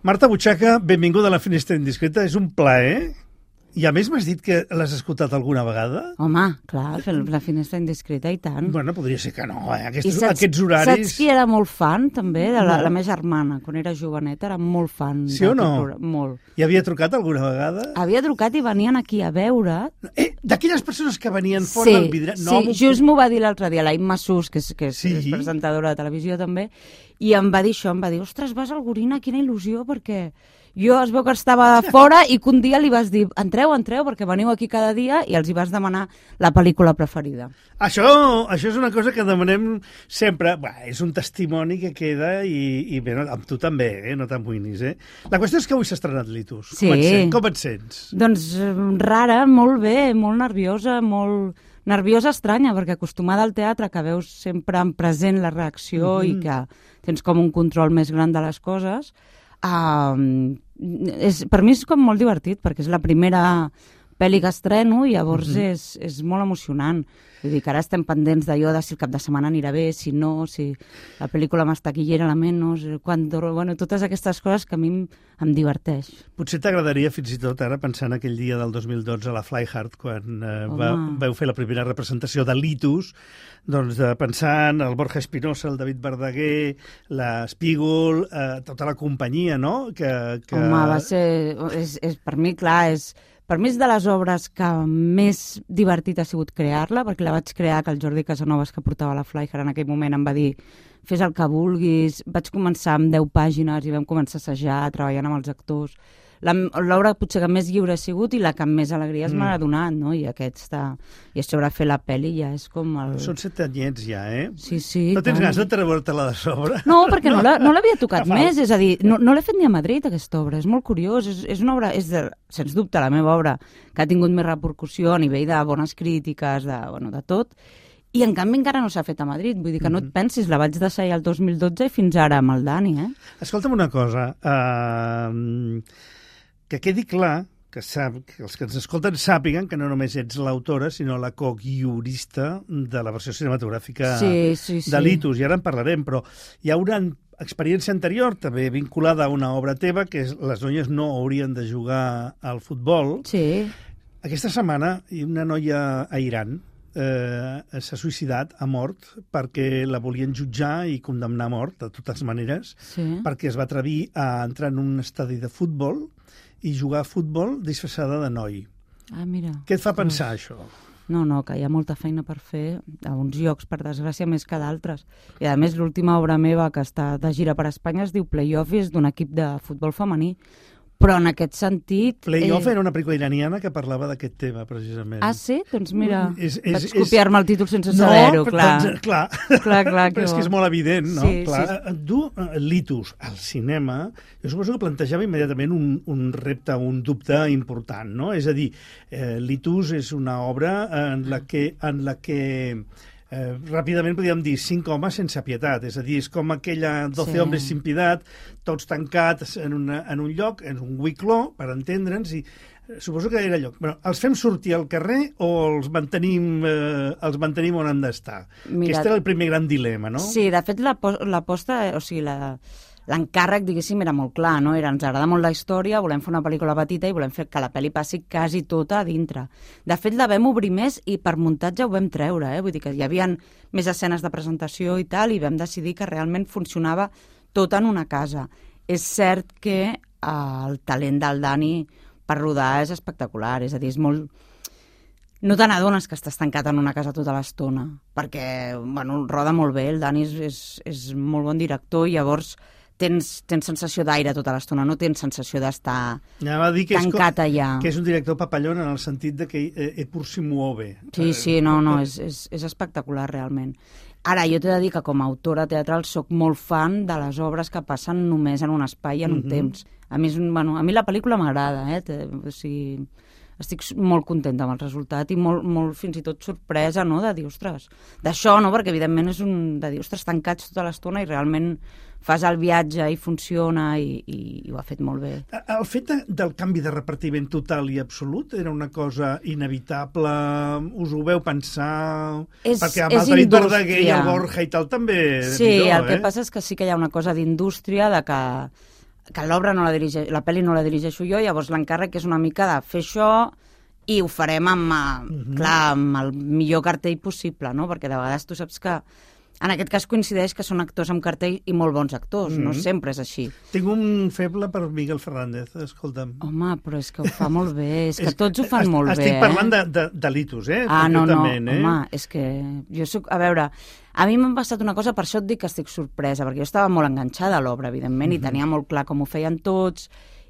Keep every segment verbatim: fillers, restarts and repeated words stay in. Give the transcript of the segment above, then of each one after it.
Marta Butxaca, benvinguda a la Finestra Indiscreta. És un plaer. I a més m'has dit que l'has escoltat alguna vegada? Home, clar, fer la Finestra Indiscreta i tant. Bueno, podria ser que no, eh? Aquests, saps, aquests horaris... Saps qui era molt fan, també? De la, no. la meva germana, quan era joveneta, era molt fan. Sí o no? Programa, molt. I havia trucat alguna vegada? Havia trucat i venien aquí a veure... Eh, d'aquelles persones que venien fora sí, del vidre... No, sí, just m'ho va dir l'altre dia, la Imma Sus, que és, que és, sí. és presentadora de televisió també, i em va dir això, em va dir, ostres, vas al Gorina, quina il·lusió, perquè... Jo es veu que estava fora i que un dia li vas dir entreu, entreu, perquè veniu aquí cada dia i els hi vas demanar la pel·lícula preferida. Això, això és una cosa que demanem sempre. Bé, és un testimoni que queda i, i bé, amb tu també, eh? No t'amoïnis. Eh? La qüestió és que avui s'ha estrenat Litus. Sí. Com et sents? Com et sents? Doncs rara, molt bé, molt nerviosa, molt... Nerviosa estranya, perquè acostumada al teatre que veus sempre en present la reacció mm-hmm. i que tens com un control més gran de les coses... Uh, és, per mi és com molt divertit perquè és la primera pel·li que estreno i llavors mm-hmm. és, és molt emocionant. Vull dir que ara estem pendents d'allò de si el cap de setmana anirà bé, si no, si la pel·lícula més taquillera la menys, quan, bueno, totes aquestes coses que a mi em, em diverteix. Potser t'agradaria fins i tot ara pensar en aquell dia del dos mil dotze a la Fly Hard quan eh, va, vau fer la primera representació de Litus, doncs de pensar en el Borja Espinosa, el David Verdaguer, l'Espígol, eh, tota la companyia, no? Que, que... Home, va ser... És, és, per mi, clar, és... Per mi és de les obres que més divertit ha sigut crear-la, perquè la vaig crear que el Jordi Casanovas, que portava la Flyhard en aquell moment, em va dir fes el que vulguis. Vaig començar amb deu pàgines i vam començar a assajar, treballant amb els actors. L'obra potser que més lliure ha sigut i la que més alegries mm. m'ha donat, no? I aquesta... I a sobre fer la pel·li ja és com el... Són set anyets ja, eh? Sí, sí. No tens tant. ganes de treure-te-la de sobre? No, perquè no, no l'havia tocat més, és a dir, no, no l'he fet ni a Madrid, aquesta obra, és molt curiós, és, és una obra, és de, sens dubte la meva obra que ha tingut més repercussió a nivell de bones crítiques, de, bueno, de tot, i en canvi encara no s'ha fet a Madrid, vull dir que no et pensis, la vaig deixar ja el dos mil dotze i fins ara amb el Dani, eh? Escolta'm una cosa, uh, que quedi clar, que, sap, que els que ens escolten sàpiguen que no només ets l'autora, sinó la co-guionista de la versió cinematogràfica sí, sí, sí. de Litus, i ara en parlarem, però hi ha una experiència anterior, també vinculada a una obra teva, que és Les noies no haurien de jugar al futbol. Sí. Aquesta setmana una noia a Iran eh, s'ha suïcidat, ha mort, perquè la volien jutjar i condemnar a mort, de totes maneres, sí. perquè es va atrevir a entrar en un estadi de futbol i jugar a futbol disfressada de noi. Ah, mira. Què et fa pensar, oh. això? No, no, que hi ha molta feina per fer a uns llocs, per desgràcia, més que d'altres. I, a més, l'última obra meva que està de gira per Espanya es diu Playoff, és d'un equip de futbol femení. Però en aquest sentit... Playoff eh... era una pel·lícula iraniana que parlava d'aquest tema, precisament. Ah, sí? Doncs mira, és, és, vaig copiar-me el títol sense saber-ho, no, clar. Doncs, clar. clar, clar però és que és molt evident, no? Sí, clar. sí. Du Litus al cinema, jo suposo que plantejava immediatament un, un repte, un dubte important, no? És a dir, eh, Litus és una obra en la que... En la que Eh, ràpidament podríem dir cinc homes sense pietat, és a dir, és com aquella doce sí. homes sin pietat, tots tancats en, una, en un lloc, en un huicló, per entendre'ns, i suposo que era lloc. Bueno, els fem sortir al carrer o els mantenim, eh, els mantenim on han d'estar? Aquest era el primer gran dilema, no? Sí, de fet, l'aposta, o sigui, la... l'encàrrec, diguéssim, era molt clar, no? Era, ens agrada molt la història, volem fer una pel·lícula petita i volem fer que la pel·li passi quasi tota a dintre. De fet, la vam obrir més i per muntatge ho vam treure, eh? Vull dir que hi havia més escenes de presentació i tal, i vam decidir que realment funcionava tot en una casa. És cert que eh, el talent del Dani per rodar és espectacular, és a dir, és molt... No te n'adones que estàs tancat en una casa tota l'estona, perquè, bueno, roda molt bé, el Dani és, és, és molt bon director i llavors... Tens, tens sensació d'aire tota l'estona, no tens sensació d'estar tancat allà. Que és un director papallón en el sentit de que eh, pur si muove. Sí, sí, no, no, és, és, és espectacular realment. Ara, jo t'he de dir que com a autora teatral soc molt fan de les obres que passen només en un espai i en un mm-hmm. temps. A mi, és, bueno, a mi la pel·lícula m'agrada, eh? O sigui, estic molt contenta amb el resultat i molt, molt fins i tot sorpresa, no?, de dir, ostres, d'això, no?, perquè evidentment és un de dir, ostres, tancats tota l'estona i realment fas el viatge i funciona i, i, i ho ha fet molt bé. El fet de, del canvi de repartiment total i absolut era una cosa inevitable? Us ho veu pensar? És, perquè amb és el David indústria. Verdaguer i el Borja i tal també... Sí, millor, el que eh? passa és que sí que hi ha una cosa d'indústria de que que l'obra no la dirigeix, la pel·li no la dirigeixo jo, llavors l'encàrrec és una mica de fer això i ho farem amb, mm-hmm. clar, amb el millor cartell possible, no? Perquè de vegades tu saps que en aquest cas coincideix que són actors amb cartell i molt bons actors, mm-hmm. no sempre és així. Tinc un feble per Miguel Fernández, escolta'm. Home, però és que ho fa molt bé, és que tots ho fan est, molt estic bé. Estic parlant de, de, de Litus, eh? Ah, no, no, eh? home, és que jo soc... A veure, a mi m'ha passat una cosa, per això et dic que estic sorpresa, perquè jo estava molt enganxada a l'obra, evidentment, mm-hmm. i tenia molt clar com ho feien tots,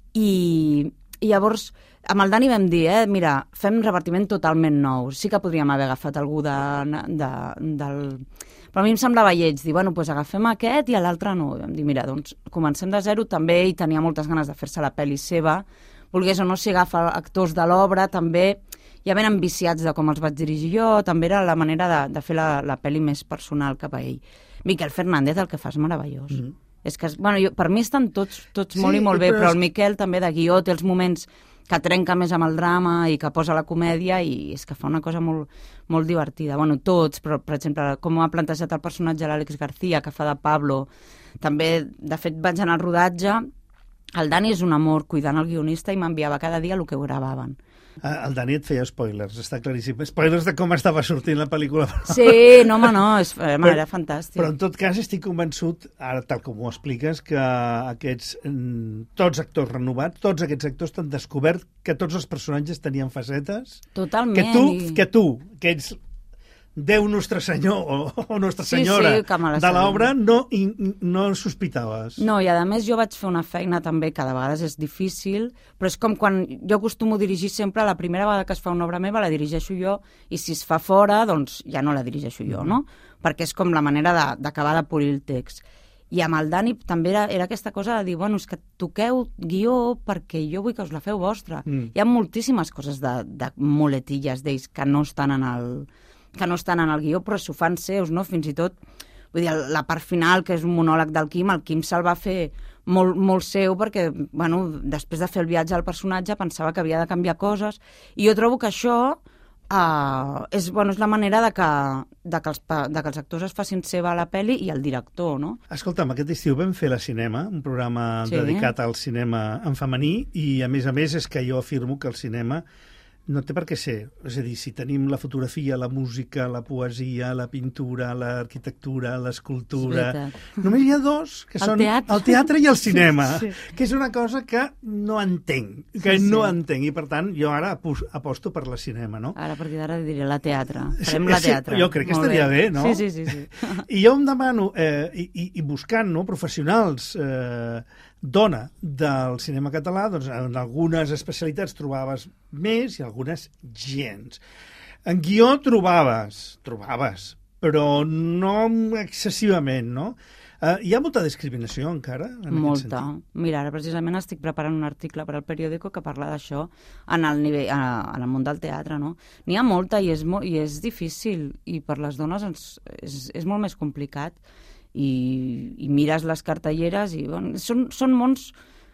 i, i llavors amb el Dani vam dir, eh, mira, fem repartiment totalment nou, sí que podríem haver agafat algú de, de, del... Però a mi em semblava lleig, dir, bueno, doncs agafem aquest i a l'altre no. I vam dir, mira, doncs comencem de zero, també ell tenia moltes ganes de fer-se la pel·li seva, volgués o no si agafa actors de l'obra, també ja ben ambiciats de com els vaig dirigir jo, també era la manera de, de fer la, la pel·li més personal cap a ell. Miquel Fernández el que fa és meravellós. Mm. És que, bueno, jo, per mi estan tots, tots sí, molt i molt bé, però, però el Miquel també de guió té els moments que trenca més amb el drama i que posa la comèdia i és que fa una cosa molt, molt divertida. Bueno, tots, però, per exemple, com ha plantejat el personatge l'Àlex García, que fa de Pablo, també, de fet, vaig anar al rodatge, el Dani és un amor cuidant el guionista i m'enviava cada dia el que gravaven. El Dani et feia spoilers, està claríssim. Spoilers de com estava sortint la pel·lícula. Sí, no, home, no, és, home, era fantàstic. Però en tot cas estic convençut, ara tal com ho expliques, que aquests, tots actors renovats, tots aquests actors t'han descobert que tots els personatges tenien facetes. Totalment. Que tu, i... que, tu, que ets Déu Nostre Senyor o, o Nostra Senyora sí, sí, de l'obra, no, no sospitaves. No, i a més jo vaig fer una feina també que de vegades és difícil, però és com quan jo acostumo a dirigir sempre, la primera vegada que es fa una obra meva la dirigeixo jo i si es fa fora, doncs ja no la dirigeixo jo, no? Perquè és com la manera d'acabar de, de polir el text. I amb el Dani també era, era aquesta cosa de dir, bueno, és que toqueu guió perquè jo vull que us la feu vostra. Mm. Hi ha moltíssimes coses de, de muletilles d'ells que no estan en el... que no estan en el guió, però s'ho fan seus, no? Fins i tot, vull dir, la part final, que és un monòleg del Quim, el Quim se'l va fer molt, molt seu perquè, bueno, després de fer el viatge al personatge pensava que havia de canviar coses, i jo trobo que això uh, és, bueno, és la manera de que, de, que els, de que els actors es facin seva a la pel·li i el director, no? Escolta'm, aquest estiu vam fer La Cinema, un programa sí. dedicat al cinema en femení, i a més a més és que jo afirmo que el cinema no té per què ser. És a dir, si tenim la fotografia, la música, la poesia, la pintura, l'arquitectura, l'escultura... Només hi ha dos, que el són teatre. el teatre i el cinema, sí. que és una cosa que no entenc, que sí, no sí. entenc, i per tant jo ara aposto per la cinema, no? Ara a partir d'ara diré la teatre. Farem la teatre. Sí, jo crec que Molt estaria bé, bé no? Sí, sí, sí. sí. I jo em demano, eh, i, i, i buscant no, professionals... Eh, dona del cinema català, doncs en algunes especialitats trobaves més i algunes gens. En guió trobaves, trobaves, però no excessivament, no? Uh, hi ha molta discriminació encara en molta. aquest sentit? Mira, ara precisament estic preparant un article per al periòdico que parla d'això en el nivell, en el món del teatre, no? N'hi ha molta i és, mo i és difícil i per les dones ens, és, és molt més complicat. I, i mires les cartelleres i bueno, són, són mons...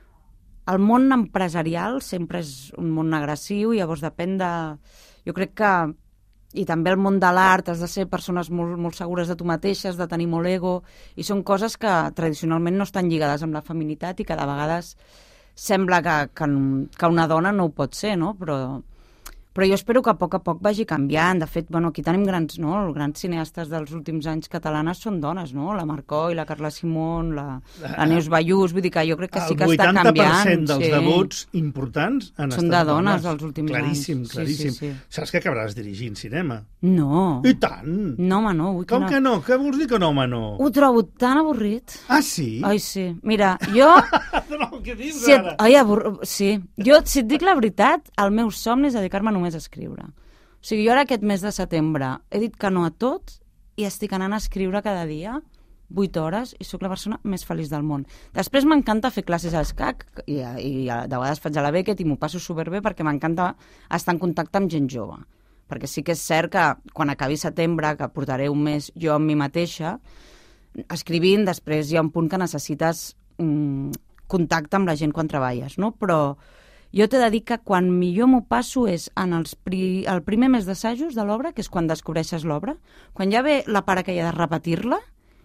El món empresarial sempre és un món agressiu i llavors depèn de... Jo crec que... I també el món de l'art, has de ser persones molt, molt segures de tu mateixes, de tenir molt ego, i són coses que tradicionalment no estan lligades amb la feminitat i que de vegades sembla que, que, que una dona no ho pot ser, no? Però... Però jo espero que a poc a poc vagi canviant. De fet, bueno, aquí tenim grans, no? Els grans cineastes dels últims anys catalanes són dones, no? La Marcoi, la Carla Simón, la, la Neus Ballús, vull dir que jo crec que sí que està canviant. El vuitanta per cent dels sí. debuts importants han són estat de dones. dones els últims claríssim, anys. Claríssim, sí, sí, sí. Saps que acabaràs dirigint cinema? No. I tant! No, home, no. Vull Com que no. que no? Què vols dir que no, home, no? Ho trobo tan avorrit. Ah, sí? Ai, sí. Mira, jo... no, què dius si et... ara? Ai, abur... Sí. Jo, si et dic la veritat, el meu somni és dedicar-me només a escriure. O sigui, jo ara aquest mes de setembre he dit que no a tot i estic anant a escriure cada dia vuit hores i sóc la persona més feliç del món. Després m'encanta fer classes a escac i, i de vegades faig a la Beckett i m'ho passo superbé perquè m'encanta estar en contacte amb gent jove. Perquè sí que és cert que quan acabi setembre, que portaré un mes jo amb mi mateixa, escrivint, després hi ha un punt que necessites mm, contacte amb la gent quan treballes, no? Però jo t'he de dir que quan millor m'ho passo és en els pri... el primer mes d'assajos de l'obra, que és quan descobreixes l'obra, quan ja ve la part aquella de repetir-la,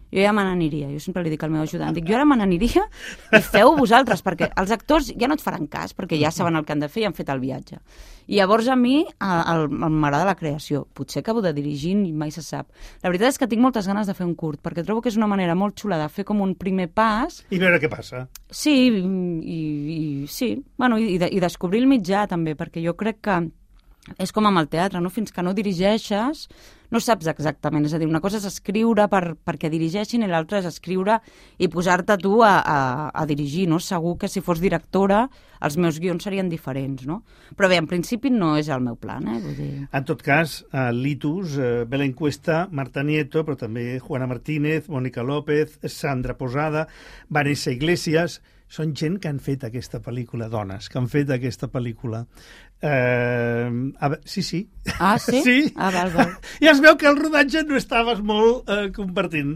Jo ja me n'aniria, jo sempre li dic al meu ajudant, dic, jo ara me n'aniria i feu vosaltres, perquè els actors ja no et faran cas, perquè ja saben el que han de fer i han fet el viatge. I llavors a mi m'agrada la creació. Potser acabo de dirigir i mai se sap. La veritat és que tinc moltes ganes de fer un curt, perquè trobo que és una manera molt xula de fer com un primer pas. I veure què passa. Sí, i, i sí. Bueno, i, de, i descobrir el mitjà també, perquè jo crec que és com amb el teatre, no? Fins que no dirigeixes no saps exactament, és a dir, una cosa és escriure per, perquè dirigeixin i l'altra és escriure i posar-te tu a, a, a dirigir, no? Segur que si fos directora els meus guions serien diferents, no? Però bé, en principi no és el meu plan, eh? Vull dir... En tot cas, a l'Itus, eh, Belén Cuesta, Marta Nieto, però també Juana Martínez, Mónica López, Sandra Posada, Vanessa Iglesias... Són gent que han fet aquesta pel·lícula, dones, que han fet aquesta pel·lícula. Eh, a veure, sí, sí. Ah, sí? Sí. Ah, val, val. I es veu que el rodatge no estaves molt eh, compartint.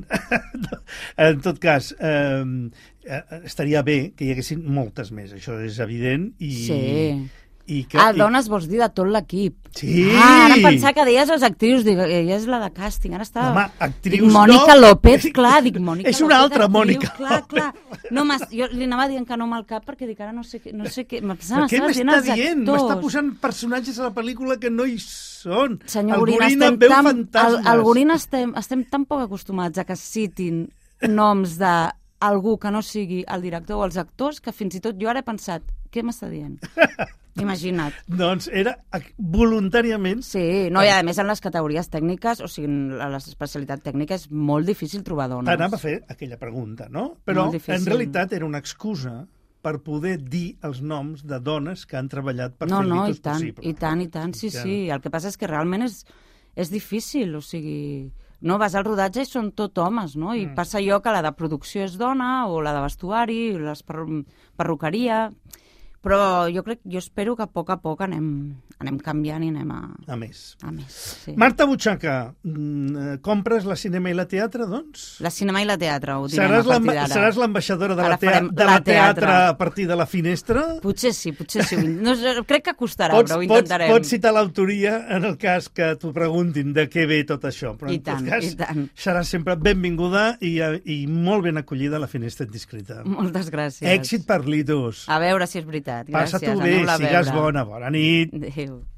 En tot cas, eh, estaria bé que hi haguessin moltes més, això és evident. I, sí. I que, ah, i... dones vols dir de tot l'equip. Sí! Ah, ara em pensava que deies les actrius, dic, ella és la de càsting, ara estava... Home, actrius dic, Mònica no. López, clar, dic, Mònica és una López, altra actriu, Mònica. Clar, clar. No, jo li anava dient que no amb el cap perquè dic, ara no sé què... No sé què Però què m'està dient? M'està posant personatges a la pel·lícula que no hi són. Senyor Gorina estem veu tan, fantasmes. Al, al Gorina estem, estem tan poc acostumats a que citin noms de algú que no sigui el director o els actors que fins i tot jo ara he pensat, què m'està dient? Imagina't. Doncs era voluntàriament... Sí, no, i a més en les categories tècniques, o sigui, en l'especialitat tècnica és molt difícil trobar dones. T'anava a fer aquella pregunta, no? Però en realitat era una excusa per poder dir els noms de dones que han treballat per no, fer no, l'Itus tant, possible. I tant, i tant, sí, sí. El que passa és que realment és, és difícil, o sigui... No, vas al rodatge i són tot homes, no? I mm. passa allò que la de producció és dona, o la de vestuari, les per perruqueria... Però jo crec, jo espero que a poc a poc anem, anem canviant i anem a... A més. A més, sí. Marta Butxaca, compres la cinema i la teatre, doncs? La cinema i la teatre, ho direm seràs a partir d'ara. Seràs l'ambaixadora de, la, tea de la la teatre teatre a partir de la finestra? Potser sí, potser sí. No, crec que costarà, pots, però ho intentarem. Pots, pots citar l'autoria en el cas que t'ho preguntin de què ve tot això. Però I en tant, tot cas, i tant. seràs sempre benvinguda i, i molt ben acollida a la finestra indiscreta. Moltes gràcies. Èxit per l'Itus. A veure si és veritat. Gràcies. Passa-t'ho bé, sigues bona. Bona nit. Adéu.